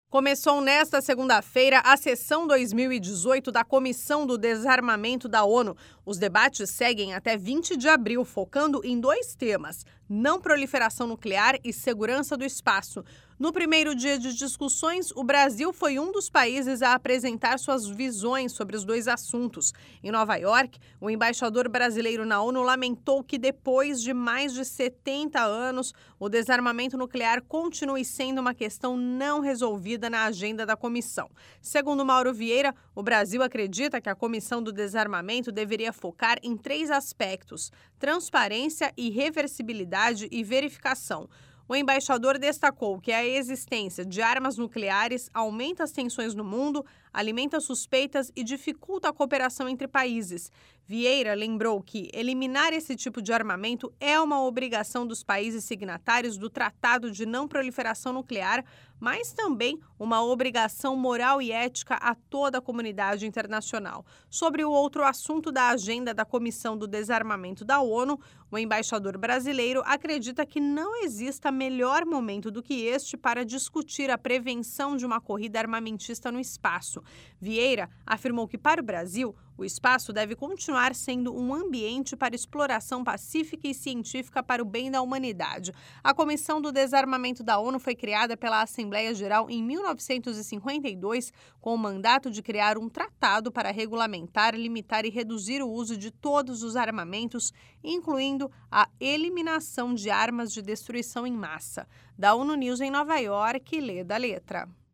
Começou nesta segunda-feira a sessão 2018 da Comissão do Desarmamento da ONU. Os debates seguem até 20 de abril, focando em dois temas: não proliferação nuclear e segurança do espaço. No primeiro dia de discussões, o Brasil foi um dos países a apresentar suas visões sobre os dois assuntos. Em Nova York, o embaixador brasileiro na ONU lamentou que, depois de mais de 70 anos, o desarmamento nuclear continue sendo uma questão não resolvida na agenda da comissão. Segundo Mauro Vieira, o Brasil acredita que a Comissão do Desarmamento deveria focar em três aspectos: transparência, irreversibilidade e verificação. O embaixador destacou que a existência de armas nucleares aumenta as tensões no mundo, alimenta suspeitas e dificulta a cooperação entre países. Vieira lembrou que eliminar esse tipo de armamento é uma obrigação dos países signatários do Tratado de Não Proliferação Nuclear, mas também uma obrigação moral e ética a toda a comunidade internacional. Sobre o outro assunto da agenda da Comissão do Desarmamento da ONU, o embaixador brasileiro acredita que não exista melhor momento do que este para discutir a prevenção de uma corrida armamentista no espaço. Vieira afirmou que, para o Brasil, o espaço deve continuar sendo um ambiente para exploração pacífica e científica para o bem da humanidade. A Comissão do Desarmamento da ONU foi criada pela Assembleia Geral em 1952, com o mandato de criar um tratado para regulamentar, limitar e reduzir o uso de todos os armamentos, incluindo a eliminação de armas de destruição em massa. Da ONU News em Nova York, Leda Letra.